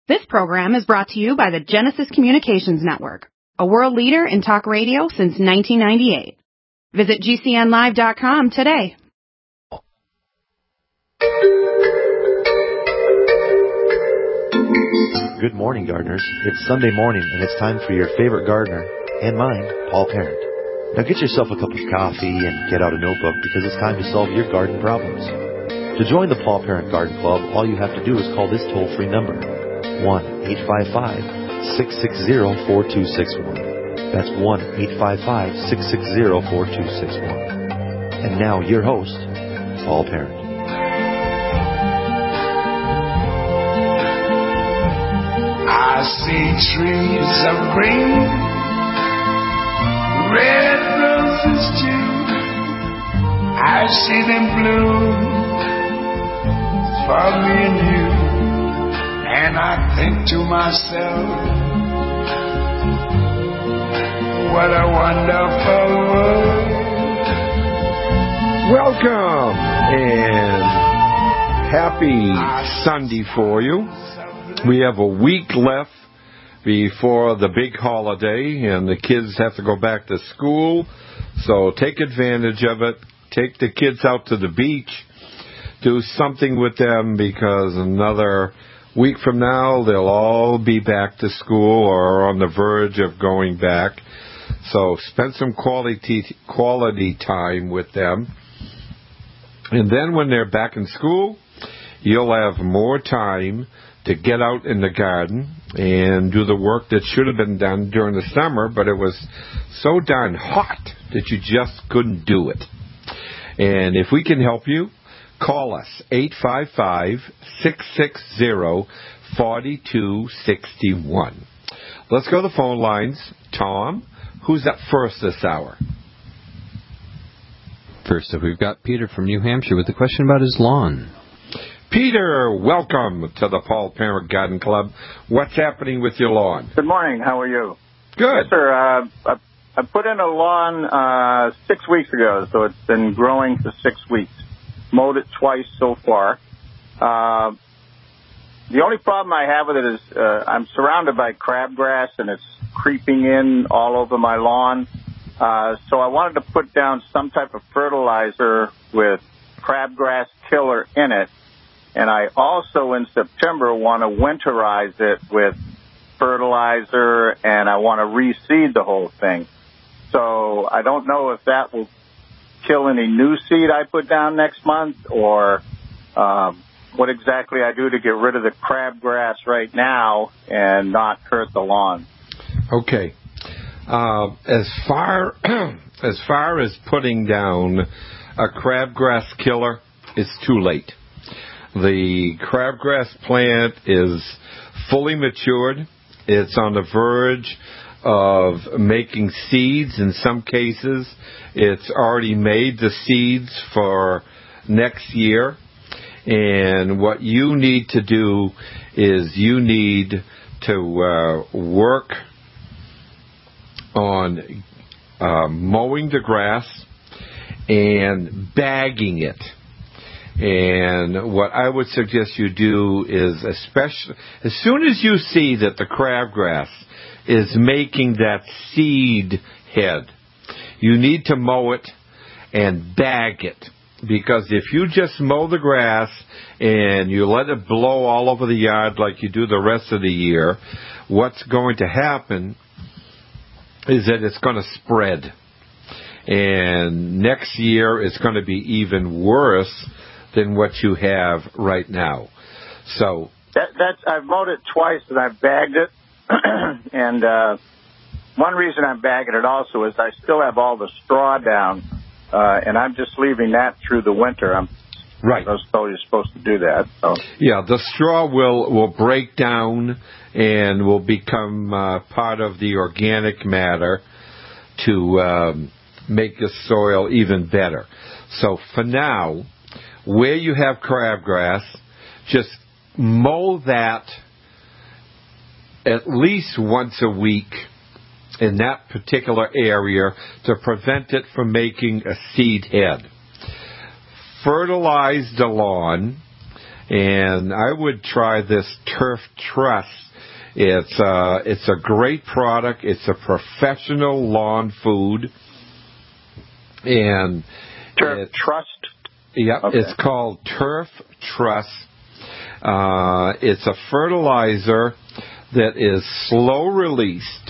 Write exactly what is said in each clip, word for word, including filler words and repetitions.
This program is brought to you by the Genesis Communications Network, a world leader in talk radio since nineteen ninety-eight. Visit G C N live dot com today. Good morning, gardeners. It's Sunday morning, and it's time for your favorite gardener, and mine, Paul Parent. Now get yourself a cup of coffee and get out a notebook because it's time to solve your garden problems. To join the Paul Parent Garden Club, all you have to do is call this toll-free number, one eight five five, six six zero, four two six one. That's one eight five five, six six zero, four two six one. And now, your host, Paul Parent. I see trees of green, red roses too. I see them bloom for me and you. And I think to myself, what a wonderful world. Welcome and happy Sunday for you. We have a week left before the big holiday and the kids have to go back to school. So take advantage of it. Take the kids out to the beach. Do something with them because another week from now, they'll all be back to school or on the verge of going back. So spend some quality quality time with them. And then when they're back in school, you'll have more time to get out in the garden and do the work that should have been done during the summer, but it was so darn hot that you just couldn't do it. And if we can help you, call us, eight five five, six six zero, four two six one. Let's go to the phone lines. Tom, who's up first this hour? First up, we've got Peter from New Hampshire with a question about his lawn. Peter, welcome to the Paul Parent Garden Club. What's happening with your lawn? Good morning. How are you? Good. Yes, sir. Uh, I, I put in a lawn uh, six weeks ago, so it's been growing for six weeks. Mowed it twice so far. Uh, the only problem I have with it is uh, I'm surrounded by crabgrass, and it's creeping in all over my lawn. Uh, so I wanted to put down some type of fertilizer with crabgrass killer in it. And I also, in September, want to winterize it with fertilizer, and I want to reseed the whole thing. So I don't know if that will kill any new seed I put down next month, or um, what exactly I do to get rid of the crabgrass right now and not hurt the lawn. Okay. Uh, as far as far as putting down a crabgrass killer, it's too late. The crabgrass plant is fully matured. It's on the verge of making seeds. In some cases, it's already made the seeds for next year. And what you need to do is you need to uh, work on uh, mowing the grass and bagging it. And what I would suggest you do is, especially as soon as you see that the crabgrass is making that seed head, you need to mow it and bag it. Because if you just mow the grass and you let it blow all over the yard like you do the rest of the year, what's going to happen is that it's going to spread. And next year it's going to be even worse than what you have right now. So that, that's I've mowed it twice and I've bagged it. and uh, one reason I'm bagging it also is I still have all the straw down, uh, and I'm just leaving that through the winter. I'm right. I was told you're supposed to do that. So. Yeah, the straw will, will break down and will become uh, part of the organic matter to um, make the soil even better. So for now, where you have crabgrass, just mow that at least once a week in that particular area to prevent it from making a seed head. Fertilize the lawn and I would try this Turf Trust. It's uh, it's a great product. It's a professional lawn food, and Turf Trust. Yep, okay. It's called Turf Trust. Uh, it's a fertilizer that is slow released,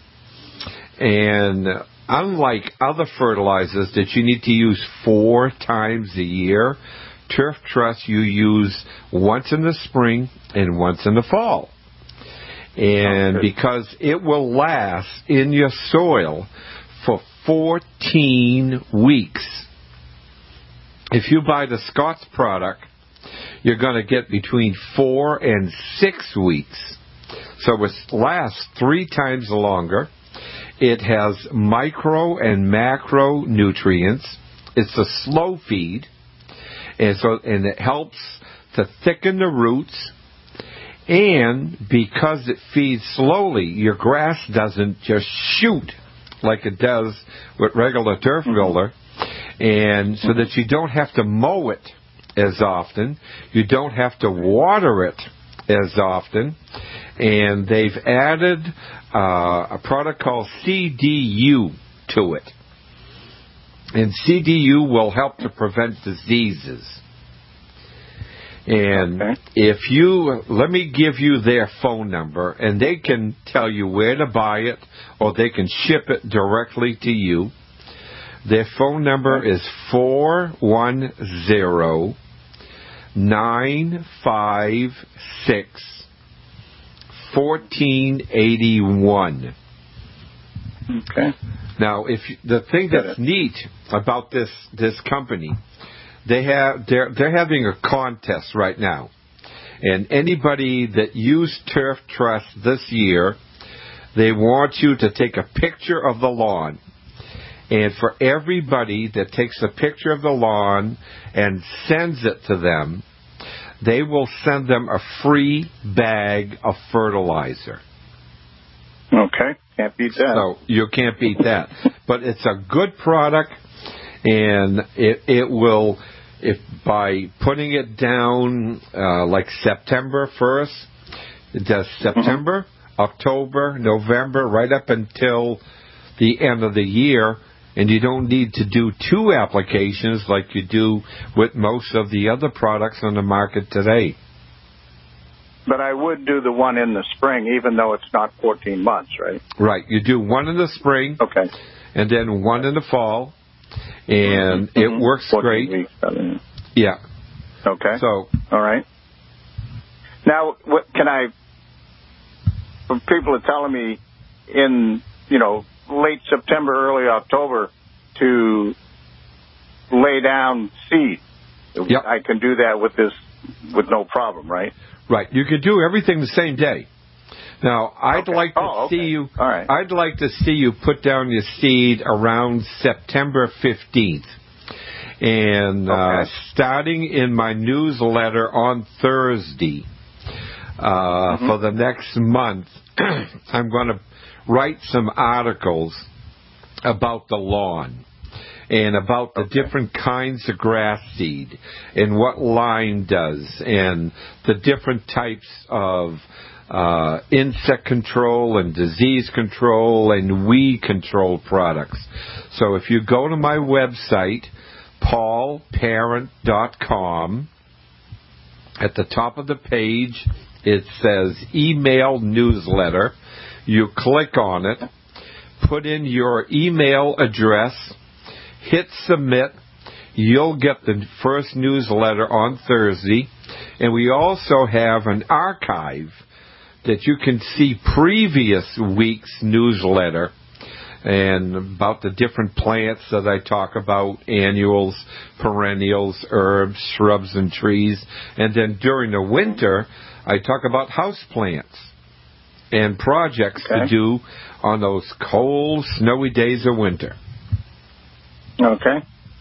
and unlike other fertilizers that you need to use four times a year, Turf Trust you use once in the spring and once in the fall. And because it will last in your soil for fourteen weeks. If you buy the Scott's product, you're going to get between four and six weeks. So it lasts three times longer. It has micro and macro nutrients. It's a slow feed, and so and it helps to thicken the roots. And because it feeds slowly, your grass doesn't just shoot like it does with regular turf builder, and so that you don't have to mow it as often, you don't have to water it as often, and they've added uh, a product called C D U to it. And C D U will help to prevent diseases. And okay. if you, let me give you their phone number, and they can tell you where to buy it, or they can ship it directly to you. Their phone number is four one zero, nine five six, one four eight one. Okay. Now, if you, the thing that's neat about this this company, they have they're they're having a contest right now, and anybody that used Turf Trust this year, they want you to take a picture of the lawn, and for everybody that takes a picture of the lawn and sends it to them, they will send them a free bag of fertilizer. Okay, can't beat that. So you can't beat that. But it's a good product, and it it will, if by putting it down uh, like September first, it does September, mm-hmm. October, November, right up until the end of the year, and you don't need to do two applications like you do with most of the other products on the market today. But I would do the one in the spring, even though it's not fourteen months, right? Right. You do one in the spring. Okay. And then one in the fall. And mm-hmm. it works great. Weeks, yeah. Okay. So. All right. Now, what can I, people are telling me in, you know, late September, early October to lay down seed. Yep. I can do that with this with no problem, right? Right. You can do everything the same day. Now, I'd okay. like to oh, okay. see you. All right. I'd like to see you put down your seed around September fifteenth, and okay. uh, starting in my newsletter on Thursday uh, mm-hmm. for the next month, I'm going to write some articles about the lawn and about the okay. different kinds of grass seed and what lime does and the different types of uh, insect control and disease control and weed control products. So if you go to my website, paul parent dot com, at the top of the page it says email newsletter. You click on it, put in your email address, hit submit. You'll get the first newsletter on Thursday. And we also have an archive that you can see previous week's newsletter and about the different plants that I talk about, annuals, perennials, herbs, shrubs, and trees. And then during the winter, I talk about house plants and projects okay. to do on those cold, snowy days of winter. Okay.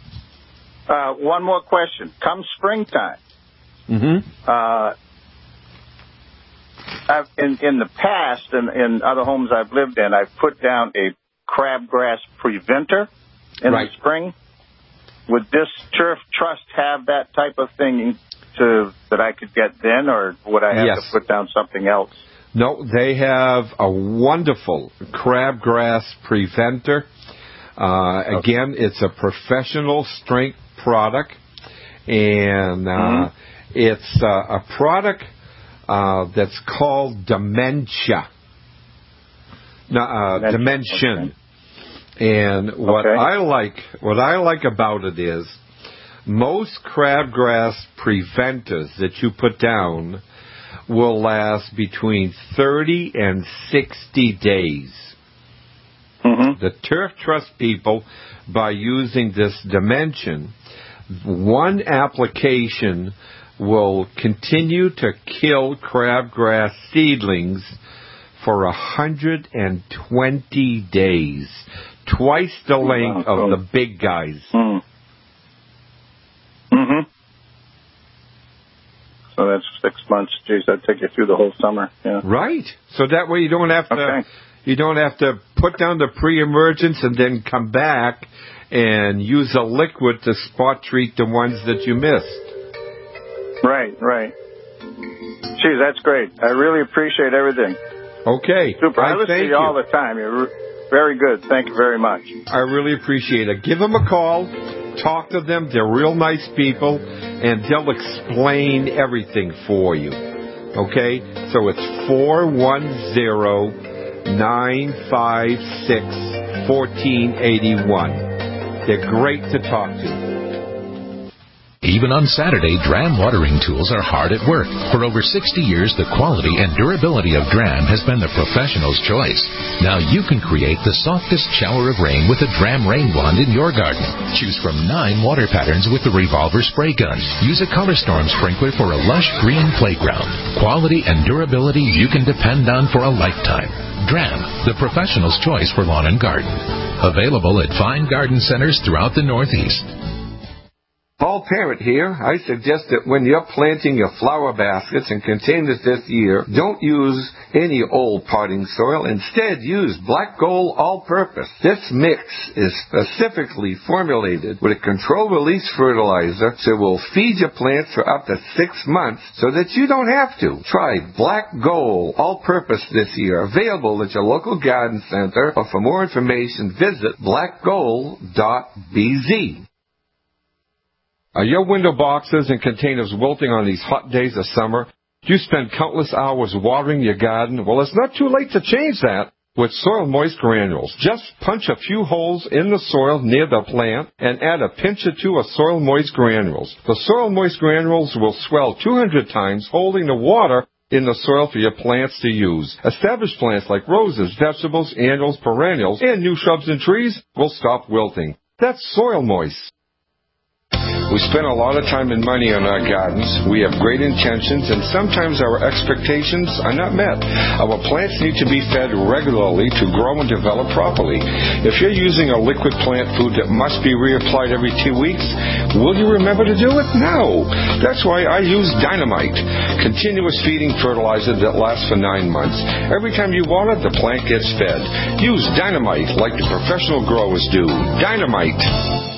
Uh, one more question. Come springtime, mm-hmm. uh, I've, in, in the past, in, in other homes I've lived in, I've put down a crabgrass preventer in right. the spring. Would this Turf Trust have that type of thing to that I could get then, or would I have Yes. to put down something else? No, they have a wonderful crabgrass preventer. Uh, again, it's a professional strength product, and uh, Mm-hmm. it's uh, a product uh, that's called Dementia. No, uh, Dimension. And what Okay. I like, what I like about it is, most crabgrass preventers that you put down will last between thirty and sixty days. Mm-hmm. The Turf Trust people, by using this Dimension, one application will continue to kill crabgrass seedlings for one hundred twenty days, twice the length Wow. of the big guys. Mm. Mm-hmm. So that's six months. Geez, that'd take you through the whole summer. Yeah. Right. So that way you don't have to Okay. you don't have to put down the pre-emergence and then come back and use a liquid to spot treat the ones that you missed. Right, right. Geez, that's great. I really appreciate everything. Okay. Super. I, I listen to thank you you. all the time. You're very good. Thank you very much. I really appreciate it. Give them a call. Talk to them. They're real nice people, and they'll explain everything for you. Okay? So it's four one zero, nine five six, one four eight one. They're great to talk to. Even on Saturday, Dram watering tools are hard at work. For over sixty years, the quality and durability of Dram has been the professional's choice. Now you can create the softest shower of rain with a Dram rain wand in your garden. Choose from nine water patterns with the revolver spray gun. Use a Color Storm sprinkler for a lush green playground. Quality and durability you can depend on for a lifetime. Dram, the professional's choice for lawn and garden. Available at fine garden centers throughout the Northeast. Paul Parent here. I suggest that when you're planting your flower baskets and containers this year, don't use any old potting soil. Instead, use Black Gold All-Purpose. This mix is specifically formulated with a controlled-release fertilizer, so it will feed your plants for up to six months so that you don't have to. Try Black Gold All-Purpose this year. Available at your local garden center, or for more information, visit black gold dot b z. Are your window boxes and containers wilting on these hot days of summer? Do you spend countless hours watering your garden? Well, it's not too late to change that with Soil Moist Granules. Just punch a few holes in the soil near the plant and add a pinch or two of Soil Moist Granules. The Soil Moist Granules will swell two hundred times, holding the water in the soil for your plants to use. Established plants like roses, vegetables, annuals, perennials, and new shrubs and trees will stop wilting. That's Soil Moist. We spend a lot of time and money on our gardens. We have great intentions, and sometimes our expectations are not met. Our plants need to be fed regularly to grow and develop properly. If you're using a liquid plant food that must be reapplied every two weeks, will you remember to do it? No. That's why I use Dynamite, continuous feeding fertilizer that lasts for nine months. Every time you water, the plant gets fed. Use Dynamite like the professional growers do. Dynamite.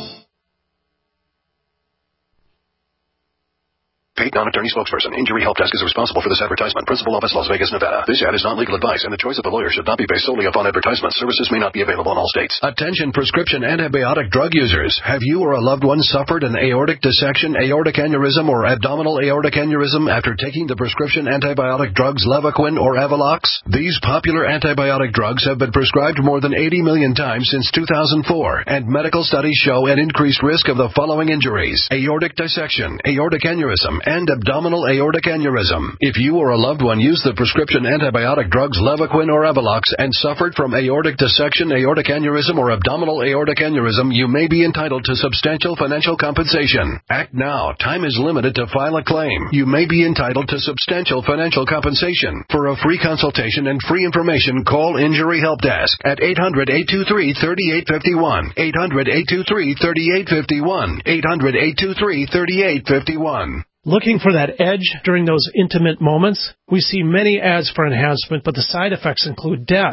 Paid non-attorney spokesperson. Injury Help Desk is responsible for this advertisement. Principal office, Las Vegas, Nevada. This ad is not legal advice, and the choice of the lawyer should not be based solely upon advertisement. Services may not be available in all states. Attention prescription antibiotic drug users. Have you or a loved one suffered an aortic dissection, aortic aneurysm, or abdominal aortic aneurysm after taking the prescription antibiotic drugs Levaquin or Avelox? These popular antibiotic drugs have been prescribed more than eighty million times since two thousand four, and medical studies show an increased risk of the following injuries: aortic dissection, aortic aneurysm, and abdominal aortic aneurysm. If you or a loved one used the prescription antibiotic drugs Levaquin or Avelox and suffered from aortic dissection, aortic aneurysm, or abdominal aortic aneurysm, you may be entitled to substantial financial compensation. Act now. Time is limited to file a claim. You may be entitled to substantial financial compensation. For a free consultation and free information, call Injury Help Desk at eight hundred, eight two three, three eight five one, eight hundred, eight two three, three eight five one, eight hundred, eight two three, three eight five one. Looking for that edge during those intimate moments? We see many ads for enhancement, but the side effects include death.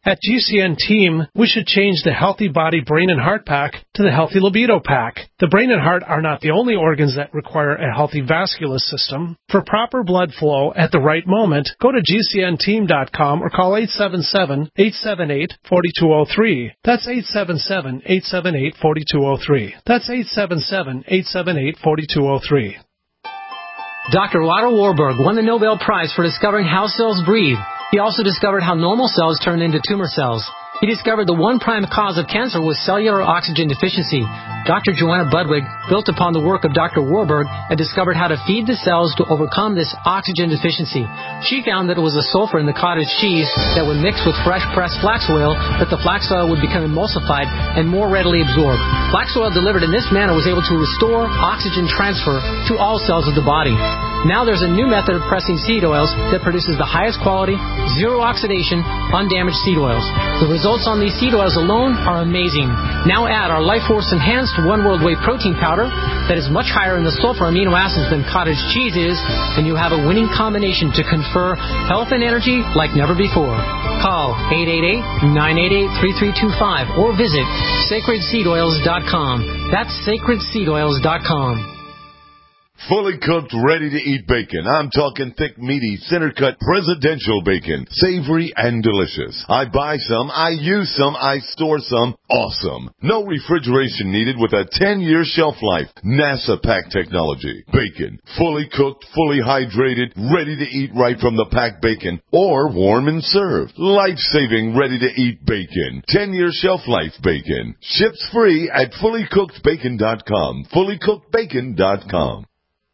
At G C N Team, we should change the Healthy Body, Brain, and Heart Pack to the Healthy Libido Pack. The brain and heart are not the only organs that require a healthy vascular system. For proper blood flow at the right moment, go to G C N team dot com or call eight seven seven, eight seven eight, four two zero three. That's eight seven seven, eight seven eight, four two zero three. That's eight seven seven, eight seven eight, four two zero three. Doctor Otto Warburg won the Nobel Prize for discovering how cells breathe. He also discovered how normal cells turn into tumor cells. He discovered the one prime cause of cancer was cellular oxygen deficiency. Doctor Joanna Budwig built upon the work of Doctor Warburg and discovered how to feed the cells to overcome this oxygen deficiency. She found that it was the sulfur in the cottage cheese that would mix with fresh pressed flax oil, that the flax oil would become emulsified and more readily absorbed. Flax oil delivered in this manner was able to restore oxygen transfer to all cells of the body. Now there's a new method of pressing seed oils that produces the highest quality, zero oxidation, undamaged seed oils. The results on these seed oils alone are amazing. Now add our Life Force Enhanced One World Whey Protein Powder that is much higher in the sulfur amino acids than cottage cheese is, and you have a winning combination to confer health and energy like never before. Call eight eight eight, nine eight eight, three three two five or visit sacred seed oils dot com. That's sacred seed oils dot com. Fully cooked, ready-to-eat bacon. I'm talking thick, meaty, center-cut presidential bacon. Savory and delicious. I buy some, I use some, I store some. Awesome. No refrigeration needed with a ten-year shelf life. NASA pack technology. Bacon. Fully cooked, fully hydrated, ready to eat right from the packed bacon. Or warm and served. Life-saving, ready-to-eat bacon. ten-year shelf life bacon. Ships free at fully cooked bacon dot com. fully cooked bacon dot com.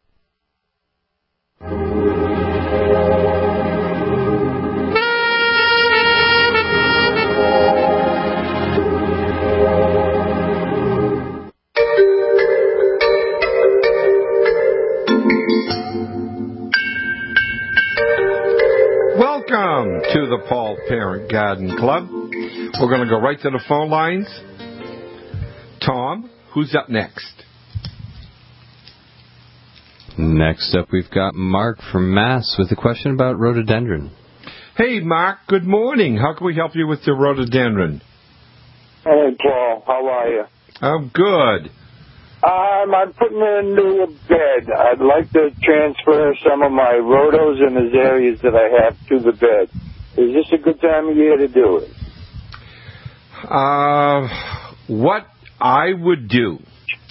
Welcome to the Paul Parent Garden Club. We're going to go right to the phone lines. Tom, who's up next? Next up, we've got Mark from Mass with a question about rhododendron. Hey, Mark, good morning. How can we help you with the rhododendron? Hey, Paul. How are you? I'm good. Um, I'm putting into a bed. I'd like to transfer some of my rhodos and azaleas that I have to the bed. Is this a good time of year to do it? Uh, what I would do,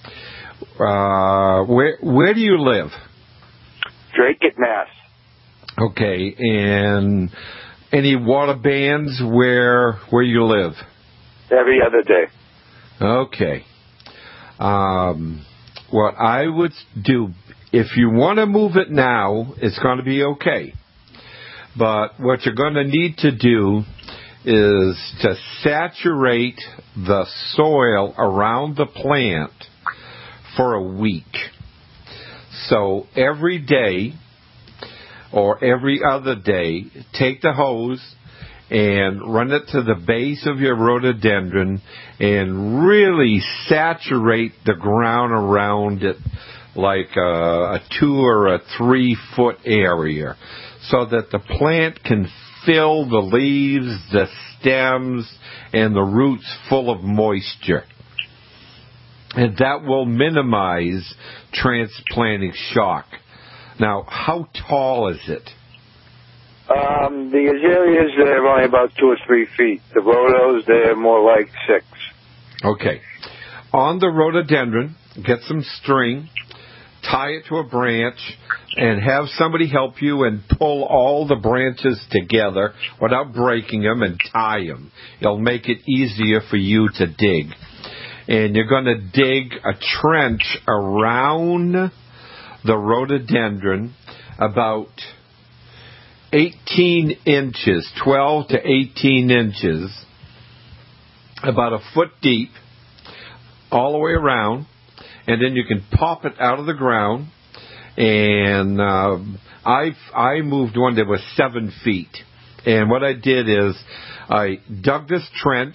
uh, where where do you live? Drake at Mass. Okay, and any water bands where where you live? Every other day. Okay. Um, what I would do, if you want to move it now, it's going to be okay. But what you're going to need to do is to saturate the soil around the plant for a week. So every day or every other day, take the hose and run it to the base of your rhododendron and really saturate the ground around it like a, a two or a three foot area so that the plant can fill the leaves, the stems, and the roots full of moisture. And that will minimize transplanting shock. Now, how tall is it? Um, the azaleas, they're only about two or three feet. The rhodos, they're more like six. Okay. On the rhododendron, get some string, tie it to a branch, and have somebody help you and pull all the branches together without breaking them and tie them. It'll make it easier for you to dig. And you're going to dig a trench around the rhododendron about eighteen inches, twelve to eighteen inches, about a foot deep, all the way around, and then you can pop it out of the ground. And uh, I I moved one that was seven feet, and what I did is I dug this trench.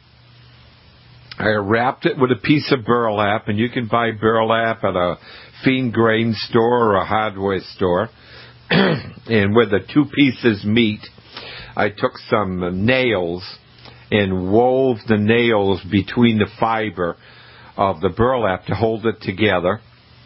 I wrapped it with a piece of burlap, and you can buy burlap at a feed grain store or a hardware store. And where the two pieces meet, I took some nails and wove the nails between the fiber of the burlap to hold it together.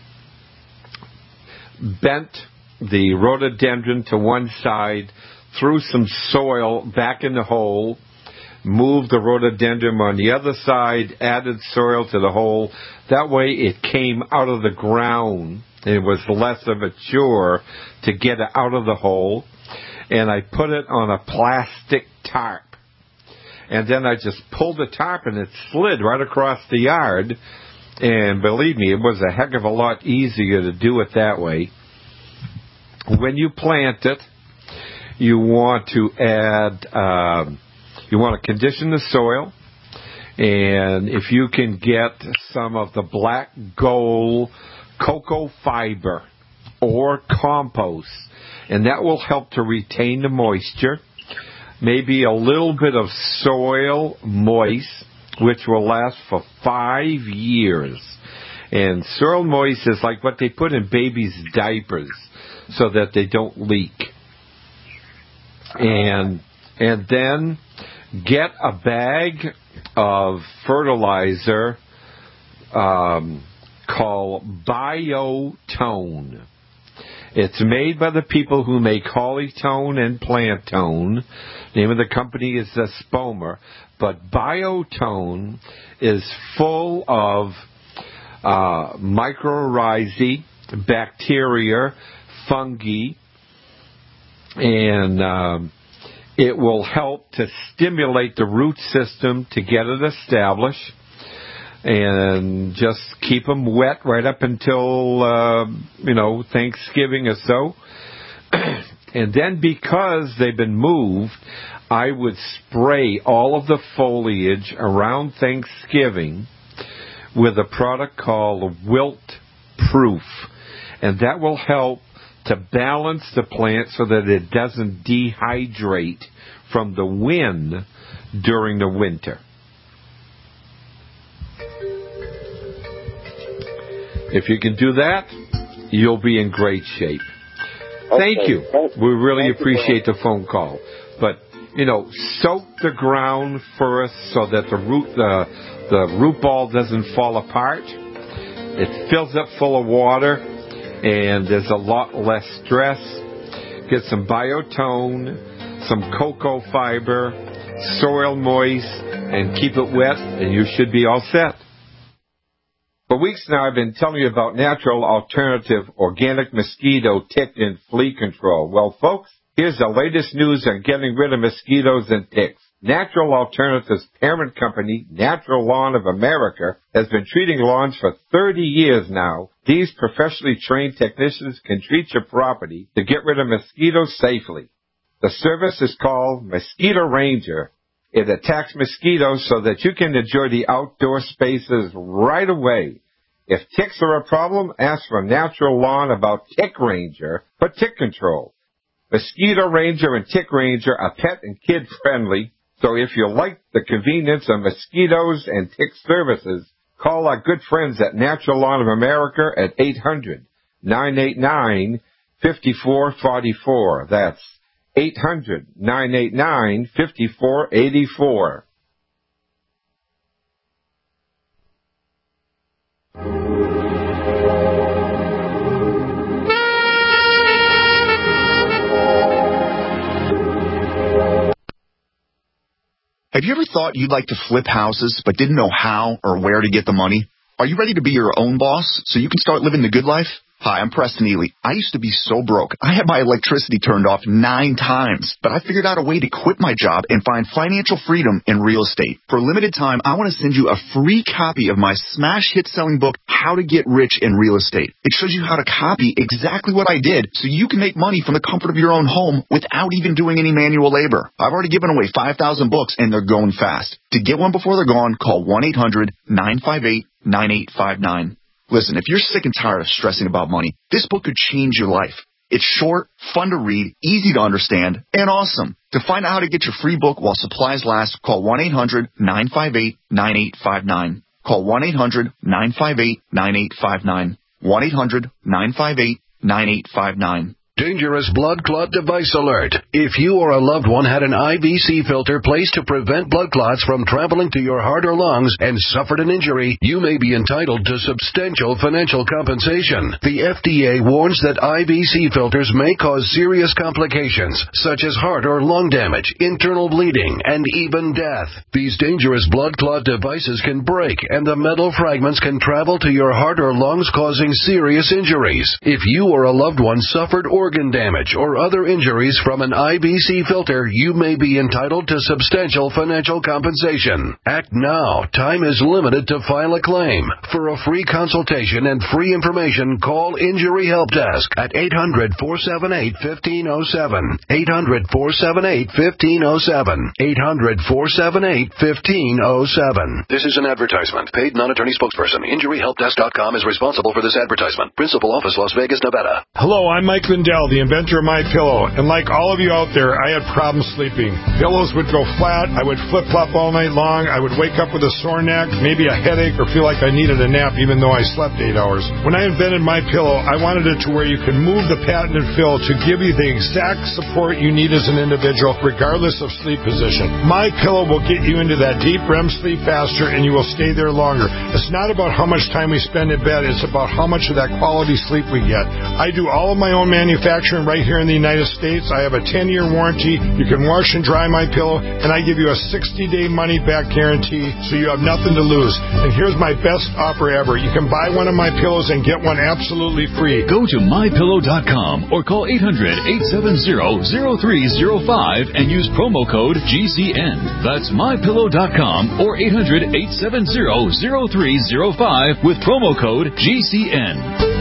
Bent the rhododendron to one side, threw some soil back in the hole, moved the rhododendron on the other side, added soil to the hole. That way it came out of the ground. It was less of a chore to get it out of the hole. And I put it on a plastic tarp. And then I just pulled the tarp and it slid right across the yard. And believe me, it was a heck of a lot easier to do it that way. When you plant it, you want to add, um, you want to condition the soil. And if you can get some of the black gold cocoa fiber or compost, and that will help to retain the moisture. Maybe a little bit of soil moist, which will last for five years. And soil moist is like what they put in babies' diapers so that they don't leak. And and then get a bag of fertilizer um, called Biotone. It's made by the people who make Hollytone and Plantone. The name of the company is uh, Spomer. But Biotone is full of uh, mycorrhizae, bacteria, fungi, and um, it will help to stimulate the root system to get it established. And just keep them wet right up until, uh, you know, Thanksgiving or so. And then because they've been moved, I would spray all of the foliage around Thanksgiving with a product called Wilt Proof. And that will help to balance the plant so that it doesn't dehydrate from the wind during the winter. If you can do that, you'll be in great shape. Okay. Thank you. We really Thank appreciate you, the phone call. But, you know, soak the ground first so that the root, the, the root ball doesn't fall apart. It fills up full of water, and there's a lot less stress. Get some Biotone, some cocoa fiber, soil moist, and keep it wet, and you should be all set. For weeks now, I've been telling you about natural alternative organic mosquito, tick, and flea control. Well, folks, here's the latest news on getting rid of mosquitoes and ticks. Natural Alternative's parent company, Natural Lawn of America, has been treating lawns for thirty years now. These professionally trained technicians can treat your property to get rid of mosquitoes safely. The service is called Mosquito Ranger. It attacks mosquitoes so that you can enjoy the outdoor spaces right away. If ticks are a problem, ask for Natural Lawn about Tick Ranger for tick control. Mosquito Ranger and Tick Ranger are pet and kid friendly, so if you like the convenience of mosquitoes and tick services, call our good friends at Natural Lawn of America at eight hundred, nine eight nine, five four four four. That's eight hundred, nine eight nine, five four eight four. Have you ever thought you'd like to flip houses but didn't know how or where to get the money? Are you ready to be your own boss so you can start living the good life? Hi, I'm Preston Ely. I used to be so broke. I had my electricity turned off nine times, but I figured out a way to quit my job and find financial freedom in real estate. For a limited time, I want to send you a free copy of my smash hit selling book, How to Get Rich in Real Estate. It shows you how to copy exactly what I did so you can make money from the comfort of your own home without even doing any manual labor. I've already given away five thousand books and they're going fast. To get one before they're gone, call one eight hundred, nine five eight, nine eight five nine. Listen, if you're sick and tired of stressing about money, this book could change your life. It's short, fun to read, easy to understand, and awesome. To find out how to get your free book while supplies last, call one eight hundred, nine five eight, nine eight five nine. Call one eight hundred, nine five eight, nine eight five nine. one eight hundred, nine five eight, nine eight five nine. Dangerous blood clot device alert. If you or a loved one had an I V C filter placed to prevent blood clots from traveling to your heart or lungs and suffered an injury, you may be entitled to substantial financial compensation. The F D A warns that I V C filters may cause serious complications, such as heart or lung damage, internal bleeding, and even death. These dangerous blood clot devices can break, and the metal fragments can travel to your heart or lungs, causing serious injuries. If you or a loved one suffered organ damage or other injuries from an I V C filter, you may be entitled to substantial financial compensation. Act now. Time is limited to file a claim. For a free consultation and free information, call Injury Help Desk at eight hundred, four seven eight, one five zero seven. eight hundred, four seven eight, one five zero seven. eight hundred, four seven eight, one five zero seven. This is an advertisement. Paid non-attorney spokesperson. Injury Help Desk dot com is responsible for this advertisement. Principal office, Las Vegas, Nevada. Hello, I'm Mike Lindell, the inventor of MyPillow. And like all of you out there, I had problems sleeping. Pillows would go flat. I would flip-flop all night long. I would wake up with a sore neck, maybe a headache, or feel like I needed a nap even though I slept eight hours. When I invented MyPillow, I wanted it to where you could move the patented fill to give you the exact support you need as an individual, regardless of sleep position. MyPillow will get you into that deep R E M sleep faster, and you will stay there longer. It's not about how much time we spend in bed. It's about how much of that quality sleep we get. I do all of my own manufacturing right here in the United States. I have a ten-year warranty. You can wash and dry MyPillow, and I give you a sixty-day money-back guarantee, so you have nothing to lose. And here's my best offer ever. You can buy one of my pillows and get one absolutely free. Go to my pillow dot com or call eight hundred, eight seven zero, zero three zero five and use promo code G C N. That's my pillow dot com or eight hundred, eight seven zero, zero three zero five with promo code G C N.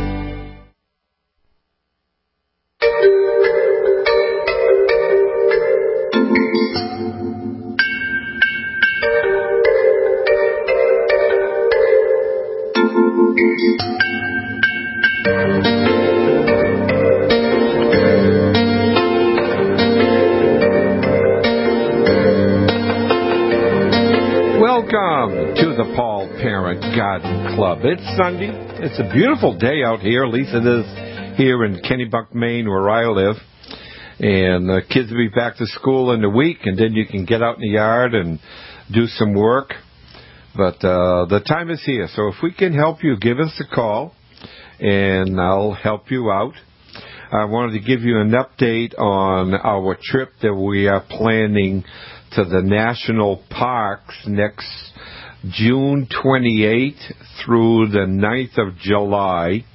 Welcome to the Paul Parent Garden Club. It's Sunday. It's a beautiful day out here. At least it is here in Kennebunk, Maine, where I live. And the kids will be back to school in a week, and then you can get out in the yard and do some work. But uh, the time is here. So if we can help you, give us a call, and I'll help you out. I wanted to give you an update on our trip that we are planning to the national parks next June twenty-eighth through the ninth of July.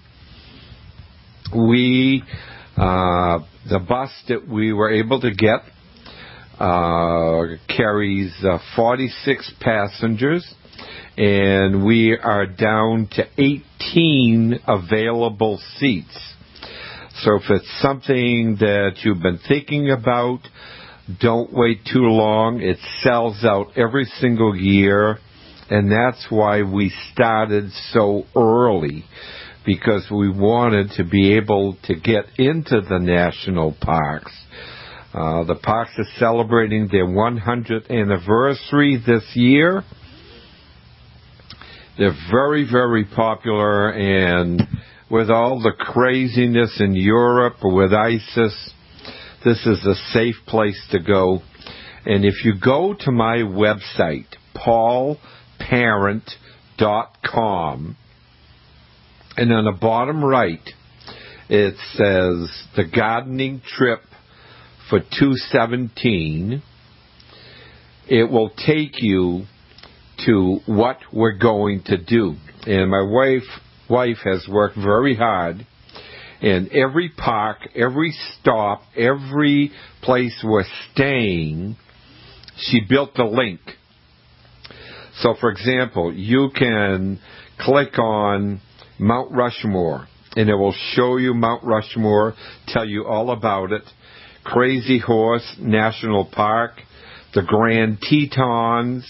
We, uh, the bus that we were able to get uh, carries uh, forty-six passengers, and we are down to eighteen available seats. So if it's something that you've been thinking about, don't wait too long. It sells out every single year, and that's why we started so early, because we wanted to be able to get into the national parks. Uh, the parks are celebrating their one hundredth anniversary this year. They're very, very popular, and with all the craziness in Europe with ISIS, this is a safe place to go. And if you go to my website, paul parent dot com, and on the bottom right, it says the gardening trip for two seventeen, it will take you to what we're going to do. And my wife, wife has worked very hard. And every park, every stop, every place we're staying, she built a link. So, for example, you can click on Mount Rushmore, and it will show you Mount Rushmore, tell you all about it. Crazy Horse National Park, the Grand Tetons,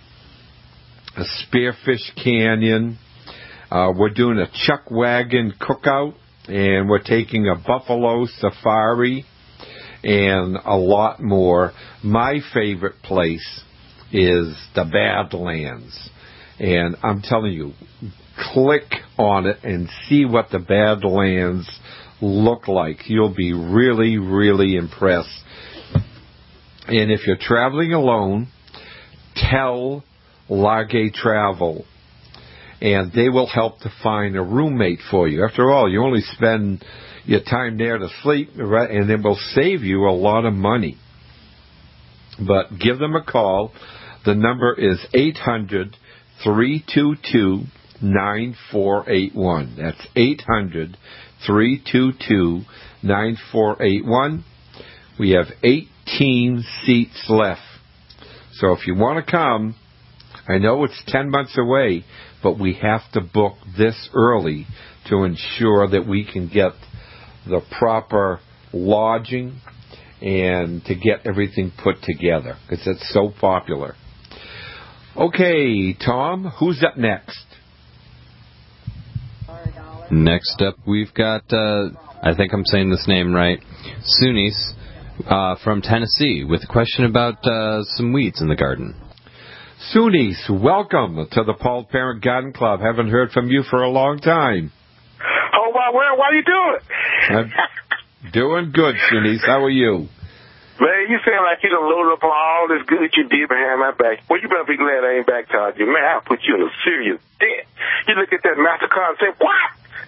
a Spearfish Canyon. Uh, we're doing a Chuck Wagon Cookout. And we're taking a buffalo safari and a lot more. My favorite place is the Badlands. And I'm telling you, click on it and see what the Badlands look like. You'll be really, really impressed. And if you're traveling alone, tell Largay Travel, and they will help to find a roommate for you. After all, you only spend your time there to sleep, right? And it will save you a lot of money. But give them a call. The number is eight hundred, three two two, nine four eight one. That's eight hundred, three two two, nine four eight one. We have eighteen seats left. So if you want to come, I know it's ten months away, but we have to book this early to ensure that we can get the proper lodging and to get everything put together, because it's so popular. Okay, Tom, who's up next? Next up, we've got, uh, I think I'm saying this name right, Sunis uh, from Tennessee, with a question about uh, some weeds in the garden. Sunis, welcome to the Paul Parent Garden Club. Haven't heard from you for a long time. Oh, wow, well, what are you doing? I'm doing good, Sunis. How are you? Man, you sound like you done loaded up on all this good you did behind my back. Well, you better be glad I ain't backcharged you. Man, I'll put you in a serious debt. You look at that MasterCard and say, what?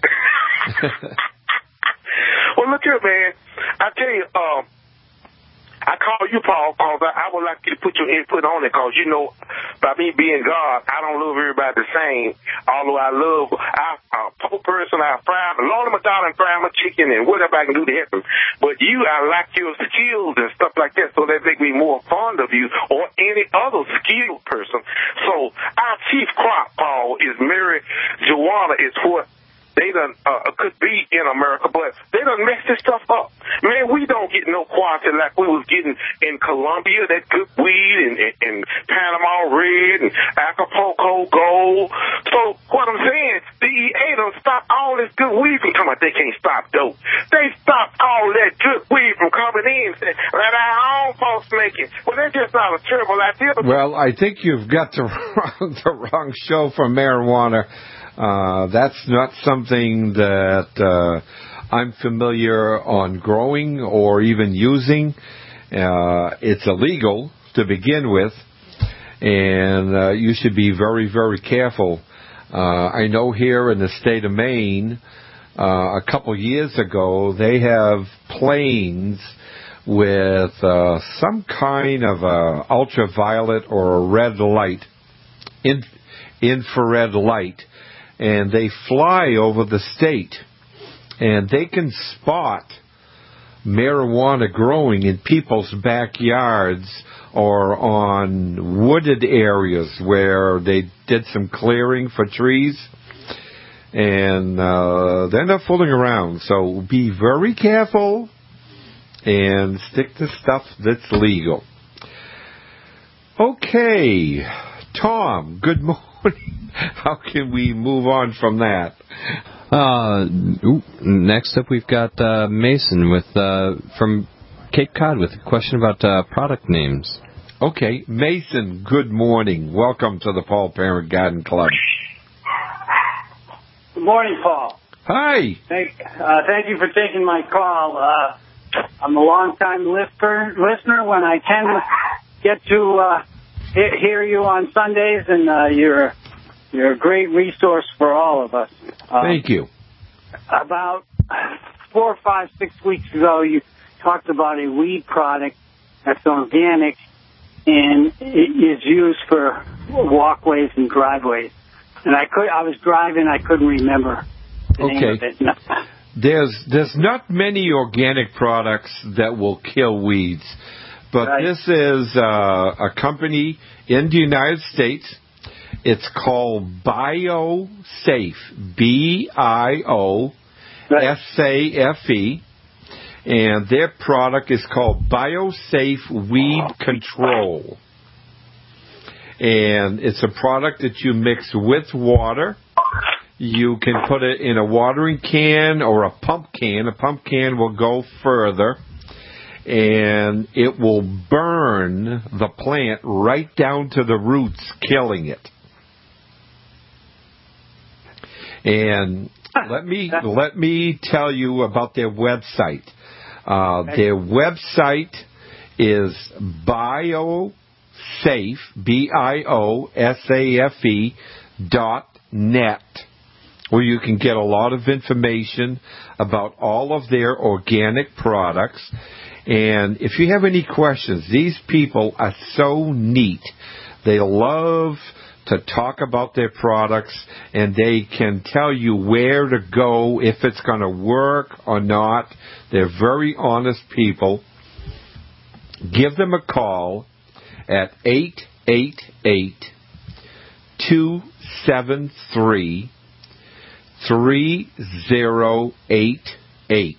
Well, look here, man. I tell you, um, I call you, Paul, because I, I would like you to put your input on it, because, you know, by me being God, I don't love everybody the same. Although I love, I, a poor person, I fry, loan them a dollar and fry my chicken and whatever I can do to help them. But you, I like your skills and stuff like that, so that make me more fond of you or any other skilled person. So our chief crop, Paul, is marijuana. Is what they done uh, could be in America, but they done messed this stuff up. Man, we don't get no quality like we was getting in Colombia, that good weed, and, and, and Panama Red, and Acapulco Gold. So what I'm saying, the D E A done stopped all this good weed from coming. They can't stop dope. They stopped all that good weed from coming in. Let our own folks make it. Well, that's just not a terrible idea. Well, I think you've got the wrong, the wrong show for marijuana. Uh, that's not something that uh, I'm familiar on growing or even using. Uh, it's illegal to begin with, and uh, you should be very, very careful. Uh, I know here in the state of Maine, uh, a couple years ago, they have planes with uh, some kind of a ultraviolet or a red light, in, infrared light, and they fly over the state, and they can spot marijuana growing in people's backyards or on wooded areas where they did some clearing for trees, and uh, they're not fooling around. So be very careful and stick to stuff that's legal. Okay, Tom, good morning. How can we move on from that? Uh, ooh, next up, we've got uh, Mason with uh, from Cape Cod with a question about uh, product names. Okay, Mason, good morning. Welcome to the Paul Parent Garden Club. Good morning, Paul. Hi. Thank, uh, thank you for taking my call. Uh, I'm a long-time listener, listener when I can get to uh, hear you on Sundays, and uh, you're you're a great resource for all of us. Uh, Thank you. About four, five, six weeks ago, you talked about a weed product that's organic and is used for walkways and driveways. And I could, I was driving, I couldn't remember the okay. name of it. No. There's there's not many organic products that will kill weeds, but right. This is uh, a company in the United States. It's called BioSafe, B I O S A F E, and their product is called BioSafe Weed Control. And it's a product that you mix with water. You can put it in a watering can or a pump can. A pump can will go further, and it will burn the plant right down to the roots, killing it. And let me let me tell you about their website. Uh, their website is BioSafe, B I O S A F E dot net, where you can get a lot of information about all of their organic products. And if you have any questions, these people are so neat. They love to talk about their products, and they can tell you where to go, if it's going to work or not. They're very honest people. Give them a call at eight eight eight, two seven three, three zero eight eight.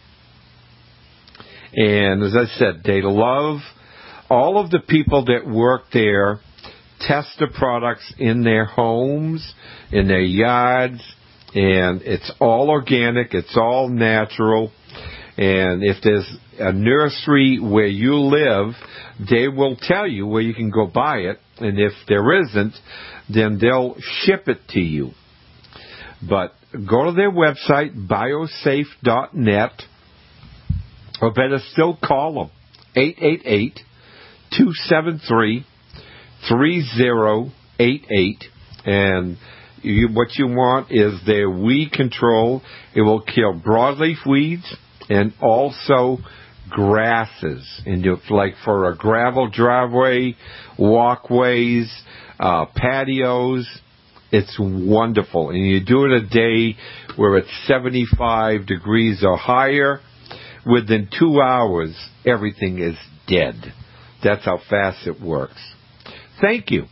And as I said, they love all of the people that work there. Test the products in their homes, in their yards, and it's all organic, it's all natural. And if there's a nursery where you live, they will tell you where you can go buy it. And if there isn't, then they'll ship it to you. But go to their website, biosafe dot net, or better still, call them, eight eight eight, two seven three, three zero eight eight. And you, what you want is their weed control. It will kill broadleaf weeds and also grasses. And you, like for a gravel driveway, walkways, uh, patios, it's wonderful. And you do it a day where it's seventy-five degrees or higher. Within two hours, everything is dead. That's how fast it works. Thank you.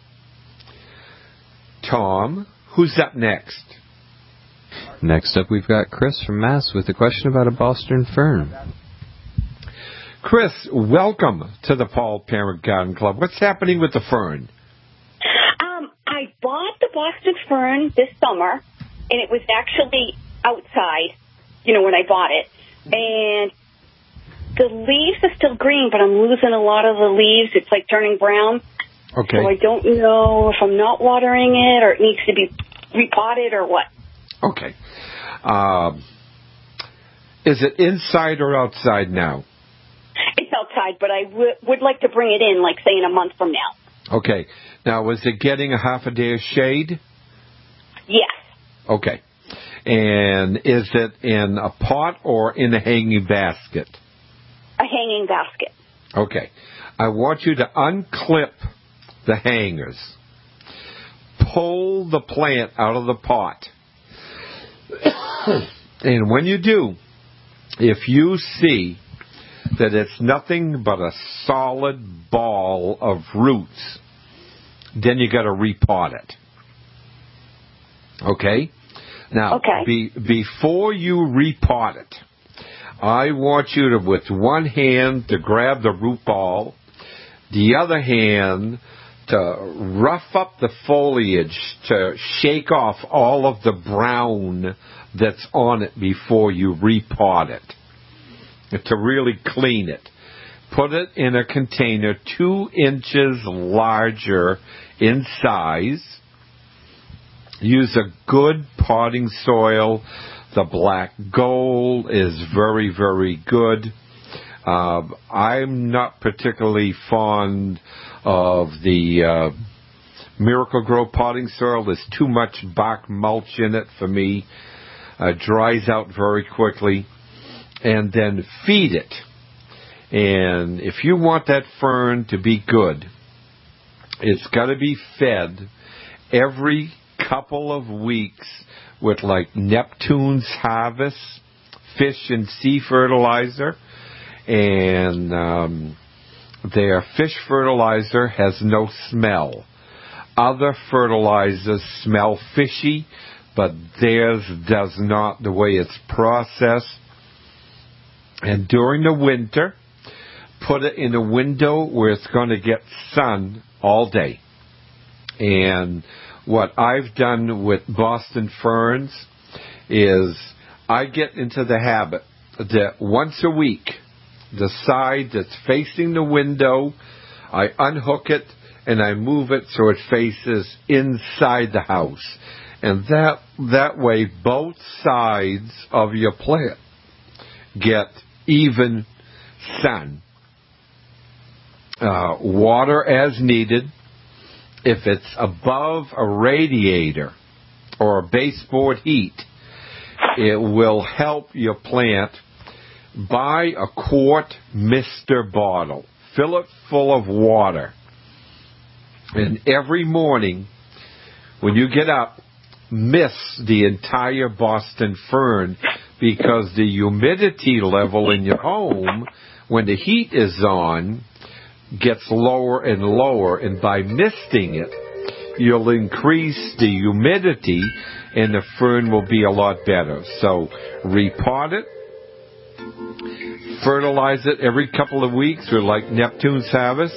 Tom, who's up next? Next up, we've got Chris from Mass with a question about a Boston fern. Chris, welcome to the Paul Parent Garden Club. What's happening with the fern? Um, I bought the Boston fern this summer, and it was actually outside, you know, when I bought it. And the leaves are still green, but I'm losing a lot of the leaves. It's like turning brown. Okay. So I don't know if I'm not watering it or it needs to be repotted or what. Okay. Um, is it inside or outside now? It's outside, but I w- would like to bring it in, like, say, in a month from now. Okay. Now, was it getting a half a day of shade? Yes. Okay. And is it in a pot or in a hanging basket? A hanging basket. Okay. I want you to unclip the hangers. Pull the plant out of the pot. And when you do, if you see that it's nothing but a solid ball of roots, then you got to repot it. Okay? Now, okay. be, before you repot it, I want you to, with one hand, to grab the root ball, the other hand to rough up the foliage, to shake off all of the brown that's on it before you repot it, to really clean it. Put it in a container two inches larger in size. Use a good potting soil. The Black Gold is very, very good. Uh, I'm not particularly fond of the uh, Miracle-Gro potting soil. There's too much bark mulch in it for me. Uh, dries out very quickly. And then feed it. And if you want that fern to be good, it's got to be fed every couple of weeks with like Neptune's Harvest, fish and sea fertilizer. And um, their fish fertilizer has no smell. Other fertilizers smell fishy, but theirs does not, the way it's processed. And during the winter, put it in a window where it's going to get sun all day. And what I've done with Boston ferns is I get into the habit that once a week, the side that's facing the window, I unhook it and I move it so it faces inside the house. And that that way both sides of your plant get even sun. Uh, water as needed. If it's above a radiator or a baseboard heat, it will help your plant. Buy a quart Mister bottle. Fill it full of water. And every morning when you get up, mist the entire Boston fern, because the humidity level in your home, when the heat is on, gets lower and lower. And by misting it, you'll increase the humidity and the fern will be a lot better. So repot it, fertilize it every couple of weeks, or like Neptune's Harvest.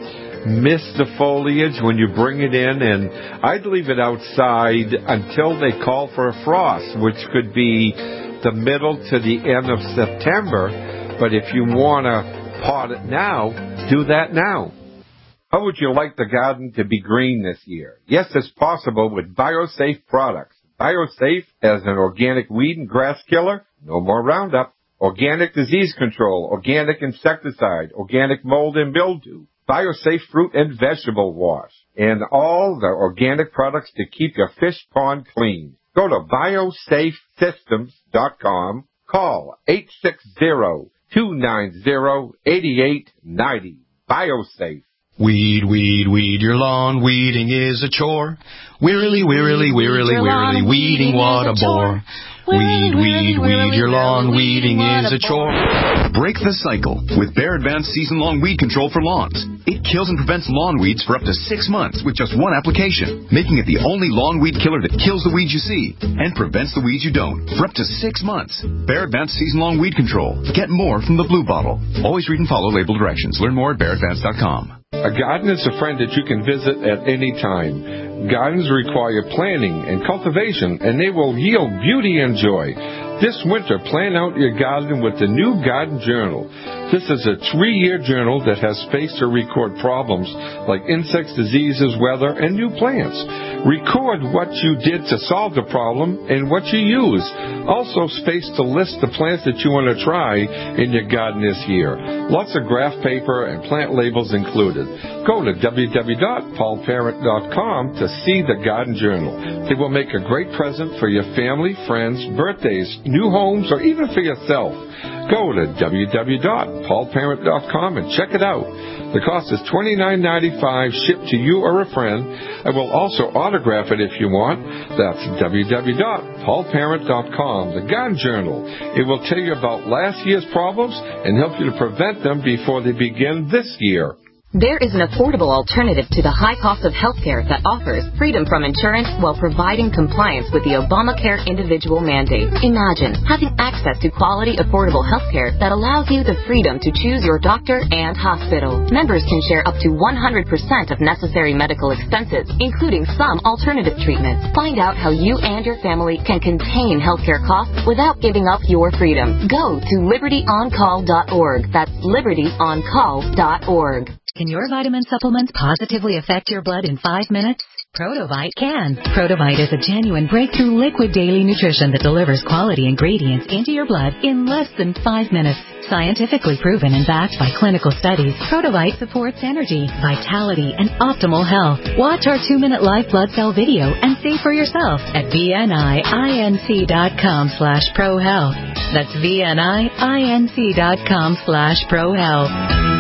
Mist the foliage when you bring it in, and I'd leave it outside until they call for a frost, which could be the middle to the end of September. But if you want to pot it now, do that now. How would you like the garden to be green this year? Yes, it's possible with BioSafe products. BioSafe as an organic weed and grass killer, no more Roundup. Organic disease control, organic insecticide, organic mold and mildew. BioSafe fruit and vegetable wash, and all the organic products to keep your fish pond clean. Go to biosafe systems dot com. Call eight six zero, two nine zero, eight eight nine zero. BioSafe. Weed, weed, weed your lawn. Weeding is a chore. Wearily, wearily, wearily, wearily, weeding what a bore. Weed, weed, weed your lawn. Weeding is a chore. Break the cycle with Bayer Advanced Season-Long Weed Control for Lawns. It kills and prevents lawn weeds for up to six months with just one application, making it the only lawn weed killer that kills the weeds you see and prevents the weeds you don't for up to six months. Bayer Advanced Season-Long Weed Control. Get more from the blue bottle. Always read and follow label directions. Learn more at bayer advanced dot com. A garden is a friend that you can visit at any time. Gardens require planning and cultivation, and they will yield beauty and joy. This winter, plan out your garden with the new Garden Journal. This is a three-year journal that has space to record problems like insects, diseases, weather, and new plants. Record what you did to solve the problem and what you used. Also space to list the plants that you want to try in your garden this year. Lots of graph paper and plant labels included. Go to w w w dot paul parent dot com to see the Garden Journal. It will make a great present for your family, friends, birthdays, new homes, or even for yourself. Go to w w w dot paul parent dot com and check it out. The cost is twenty-nine ninety-five, shipped to you or a friend. I will also autograph it if you want. That's w w w dot paul parent dot com, the Garden Journal. It will tell you about last year's problems and help you to prevent them before they begin this year. There is an affordable alternative to the high cost of health care that offers freedom from insurance while providing compliance with the Obamacare individual mandate. Imagine having access to quality, affordable health care that allows you the freedom to choose your doctor and hospital. Members can share up to one hundred percent of necessary medical expenses, including some alternative treatments. Find out how you and your family can contain healthcare costs without giving up your freedom. Go to liberty on call dot org. That's liberty on call dot org. Can your vitamin supplements positively affect your blood in five minutes? Protovite can. Protovite is a genuine breakthrough liquid daily nutrition that delivers quality ingredients into your blood in less than five minutes. Scientifically proven and backed by clinical studies, Protovite supports energy, vitality, and optimal health. Watch our two-minute live blood cell video and see for yourself at V N I I N C dot com slash pro health. That's V N I I N C dot com slash pro health.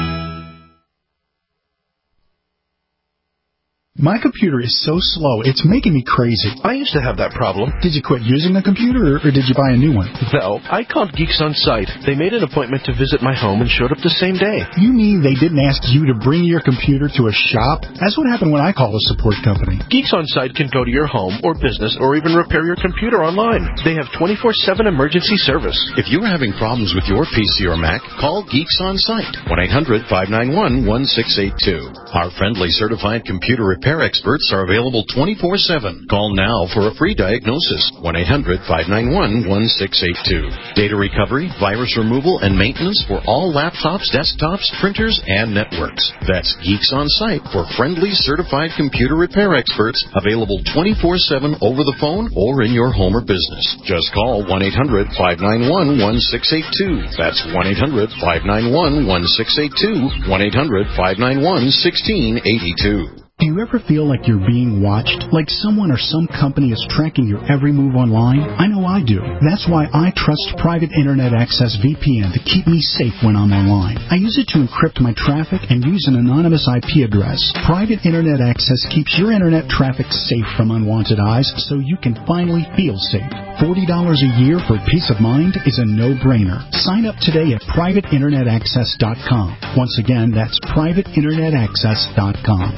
My computer is so slow, it's making me crazy. I used to have that problem. Did you quit using the computer, or, or did you buy a new one? No, I called Geeks On Site. They made an appointment to visit my home and showed up the same day. You mean they didn't ask you to bring your computer to a shop? That's what happened when I called a support company. Geeks On Site can go to your home or business or even repair your computer online. They have twenty-four seven emergency service. If you're having problems with your P C or Mac, call Geeks On Site. one eight hundred five nine one one six eight two. Our friendly certified computer repair repair experts are available twenty-four seven. Call now for a free diagnosis. one eight hundred, five nine one, one six eight two. Data recovery, virus removal, and maintenance for all laptops, desktops, printers, and networks. That's Geeks On Site for friendly, certified computer repair experts available twenty-four seven over the phone or in your home or business. Just call one eight hundred, five nine one, one six eight two. That's one eight hundred, five nine one, one six eight two. one eight hundred, five nine one, one six eight two. Do you ever feel like you're being watched? Like someone or some company is tracking your every move online? I know I do. That's why I trust Private Internet Access V P N to keep me safe when I'm online. I use it to encrypt my traffic and use an anonymous I P address. Private Internet Access keeps your internet traffic safe from unwanted eyes so you can finally feel safe. forty dollars a year for peace of mind is a no-brainer. Sign up today at private internet access dot com. Once again, that's private internet access dot com.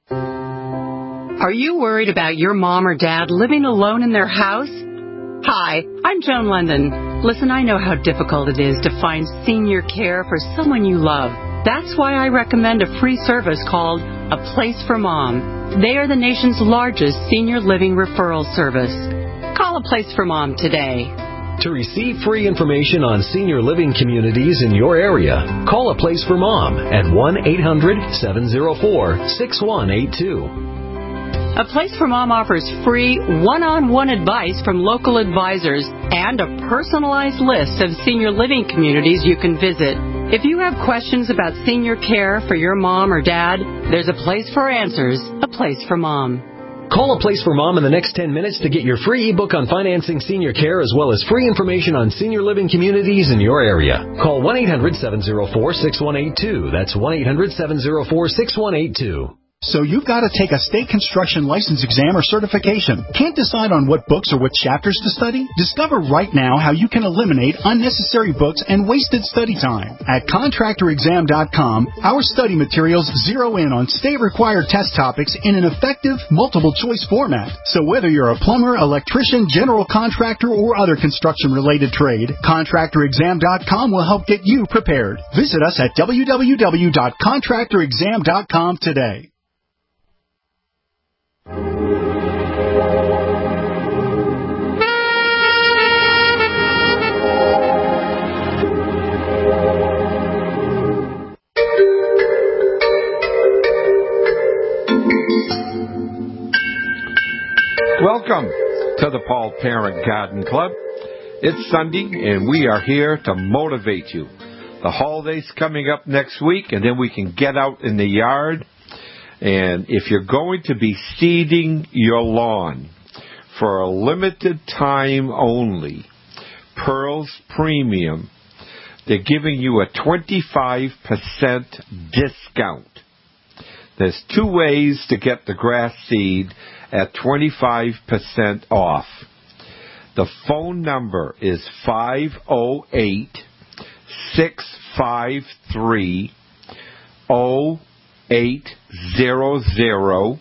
Are you worried about your mom or dad living alone in their house? Hi, I'm Joan London. Listen, I know how difficult it is to find senior care for someone you love. That's why I recommend a free service called A Place for Mom. They are the nation's largest senior living referral service. Call A Place for Mom today. To receive free information on senior living communities in your area, call A Place for Mom at one eight hundred, seven oh four, six one eight two. A Place for Mom offers free one-on-one advice from local advisors and a personalized list of senior living communities you can visit. If you have questions about senior care for your mom or dad, there's a place for answers, A Place for Mom. Call A Place for Mom in the next ten minutes to get your free ebook on financing senior care as well as free information on senior living communities in your area. Call one eight hundred, seven oh four, six one eight two. That's one eight hundred, seven oh four, six one eight two. So you've got to take a state construction license exam or certification. Can't decide on what books or what chapters to study? Discover right now how you can eliminate unnecessary books and wasted study time. At contractor exam dot com, our study materials zero in on state-required test topics in an effective, multiple-choice format. So whether you're a plumber, electrician, general contractor, or other construction-related trade, contractor exam dot com will help get you prepared. Visit us at w w w dot contractor exam dot com today. Welcome to the Paul Parent Garden Club. It's Sunday, and we are here to motivate you. The holiday's coming up next week, and then we can get out in the yard. And if you're going to be seeding your lawn for a limited time only, Pearls Premium, they're giving you a twenty-five percent discount. There's two ways to get the grass seed at twenty-five percent off. The phone number is five oh eight, six five three, oh eight hundred,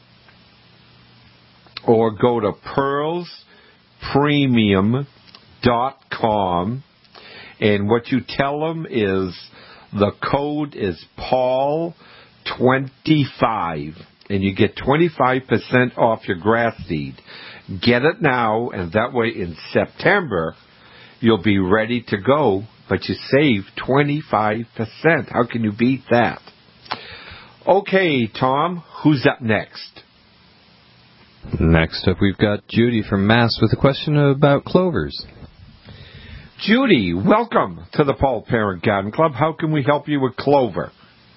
or go to pearls premium dot com, and what you tell them is the code is Paul twenty-five, and you get twenty-five percent off your grass seed. Get it now, and that way in September you'll be ready to go, but you save twenty-five percent. How can you beat that? Okay, Tom, who's up next? Next up, we've got Judy from Mass with a question about clovers. Judy, welcome to the Paul Parent Garden Club. How can we help you with clover?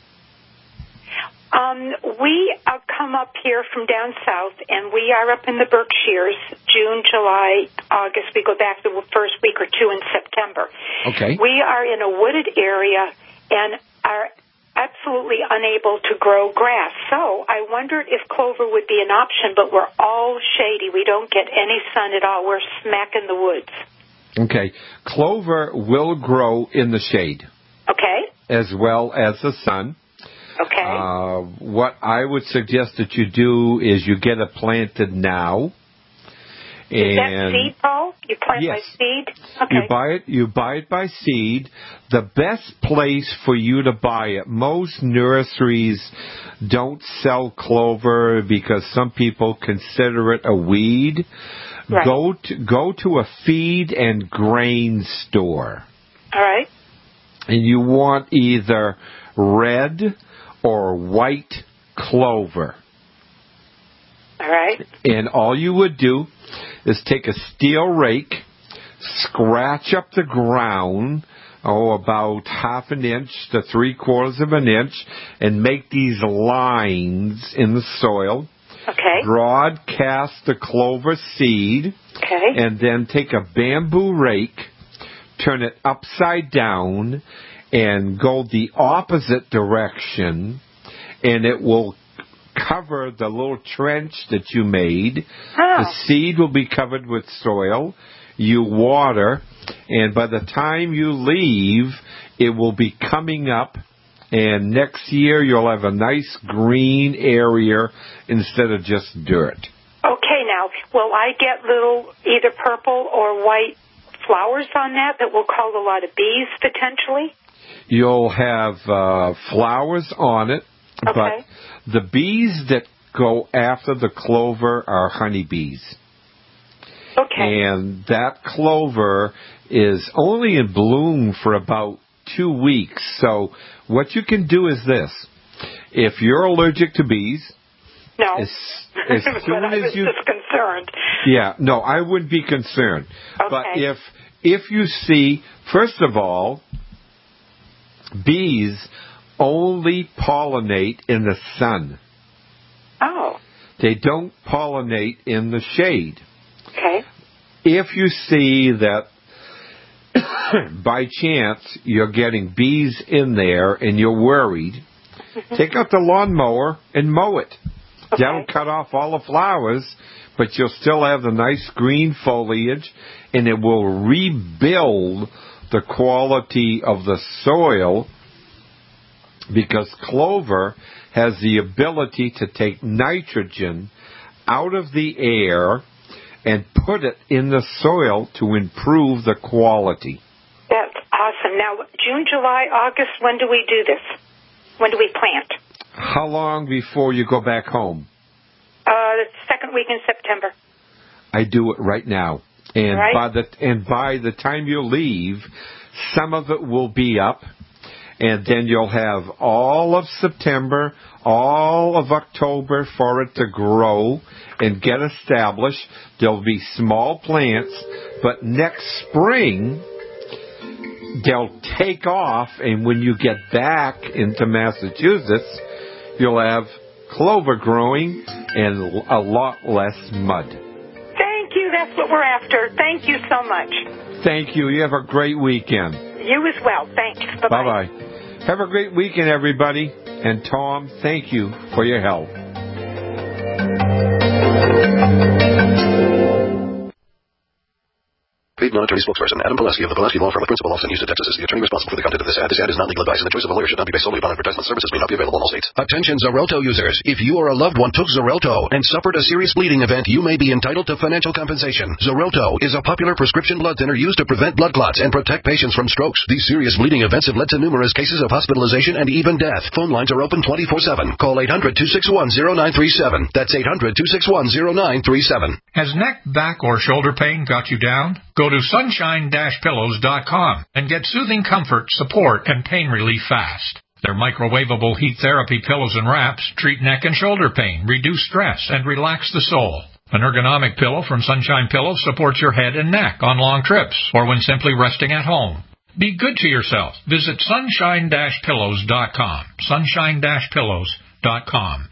Um, we uh, come up here from down south, and we are up in the Berkshires, June, July, August. We go back the first week or two in September. Okay. We are in a wooded area and are absolutely unable to grow grass. So I wondered if clover would be an option, but we're all shady. We don't get any sun at all. We're smack in the woods. Okay. Clover will grow in the shade. Okay. As well as the sun. Okay. Uh, what I would suggest that you do is you get it planted now, And is that seed, Paul? You plant yes. by seed? Okay. You buy it. You buy it by seed. The best place for you to buy it. Most nurseries don't sell clover because some people consider it a weed. Right. Go to go to a feed and grain store. All right. And you want either red or white clover. All right. And all you would do is take a steel rake, scratch up the ground, oh, about half an inch to three quarters of an inch, and make these lines in the soil. Okay. Broadcast the clover seed. Okay. And then take a bamboo rake, turn it upside down, and go the opposite direction, and it will cover the little trench that you made. Oh. The seed will be covered with soil. You water, and by the time you leave, it will be coming up, and next year you'll have a nice green area instead of just dirt. Okay, now, will I get little either purple or white flowers on that that will call a lot of bees potentially? You'll have uh, flowers on it, okay. but the bees that go after the clover are honeybees. Okay. And that clover is only in bloom for about two weeks. So what you can do is this. If you're allergic to bees, no. as, as soon but I as was you... just concerned. Yeah, no, I wouldn't be concerned. Okay. But if if you see, first of all, bees only pollinate in the sun. Oh. They don't pollinate in the shade. Okay. If you see that by chance you're getting bees in there and you're worried, mm-hmm. take out the lawnmower and mow it. Okay. That'll cut off all the flowers, but you'll still have the nice green foliage, and it will rebuild the quality of the soil, because clover has the ability to take nitrogen out of the air and put it in the soil to improve the quality. That's awesome. Now, June, July, August, when do we do this? When do we plant? How long before you go back home? Uh, the second week in September. I do it right now. And right. by the and by the time you leave, some of it will be up, and then you'll have all of September, all of October for it to grow and get established. There'll be small plants, but next spring they'll take off, and when you get back into Massachusetts, you'll have clover growing and a lot less mud. Thank you. That's what we're after. Thank you so much. Thank you. You have a great weekend. You as well. Thanks. Bye-bye. Bye-bye. Have a great weekend, everybody. And Tom, thank you for your help. Paid non-attorney spokesperson Adam Pileski of the Pileski Law Firm with principal office in Houston, Texas, is the attorney responsible for the content of this ad. This ad is not legal advice, and the choice of a lawyer should not be based solely upon advertisement. Services may not be available in all states. Attention Xarelto users. If you or a loved one took Xarelto and suffered a serious bleeding event, you may be entitled to financial compensation. Xarelto is a popular prescription blood thinner used to prevent blood clots and protect patients from strokes. These serious bleeding events have led to numerous cases of hospitalization and even death. Phone lines are open twenty-four seven. Call eight hundred, two six one, zero nine three seven. That's eight hundred, two six one, zero nine three seven. Has neck, back, or shoulder pain got you down? Go to sunshine dash pillows dot com and get soothing comfort, support, and pain relief fast. Their microwavable heat therapy pillows and wraps treat neck and shoulder pain, reduce stress, and relax the soul. An ergonomic pillow from Sunshine Pillows supports your head and neck on long trips or when simply resting at home. Be good to yourself. Visit sunshine dash pillows dot com. sunshine dash pillows dot com.